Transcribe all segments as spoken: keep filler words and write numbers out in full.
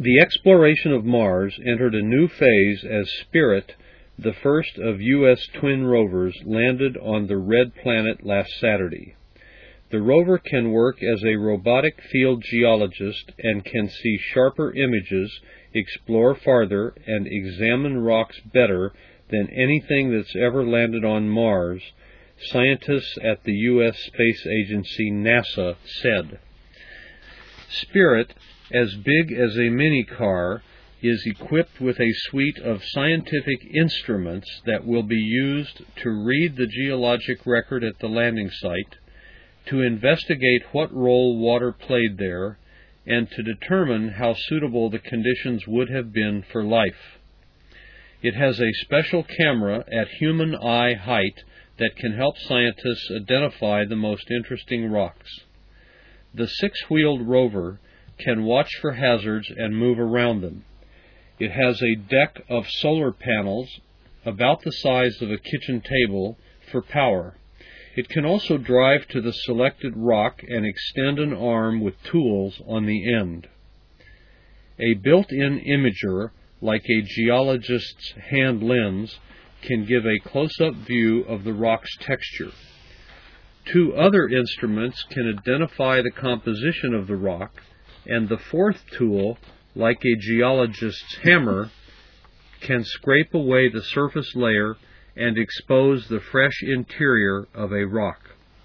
The exploration of Mars entered a new phase as Spirit, the first of U S twin rovers, landed on the red planet last Saturday. The rover can work as a robotic field geologist and can see sharper images, explore farther, and examine rocks better than anything that's ever landed on Mars, scientists at the U S Space Agency NASA said. Spirit, as big as a mini-car, is equipped with a suite of scientific instruments that will be used to read the geologic record at the landing site, to investigate what role water played there, and to determine how suitable the conditions would have been for life. It has a special camera at human eye height that can help scientists identify the most interesting rocks. The six-wheeled rover can watch for hazards and move around them. It has a deck of solar panels about the size of a kitchen table for power. It can also drive to the selected rock and extend an arm with tools on the end. A built-in imager, like a geologist's hand lens, can give a close-up view of the rock's texture. Two other instruments can identify the composition of the rock, and the fourth tool, like a geologist's hammer, can scrape away the surface layer and expose the fresh interior of a rock.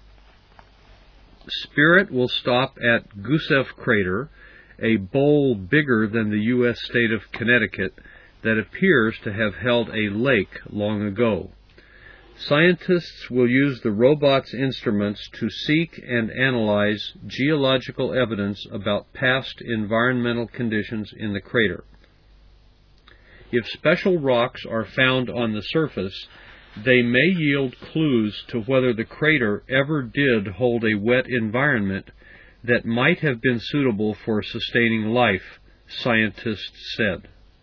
Spirit will stop at Gusev Crater, a bowl bigger than the U S state of Connecticut that appears to have held a lake long ago. Scientists will use the robot's instruments to seek and analyze geological evidence about past environmental conditions in the crater. If special rocks are found on the surface, they may yield clues to whether the crater ever did hold a wet environment that might have been suitable for sustaining life, scientists said.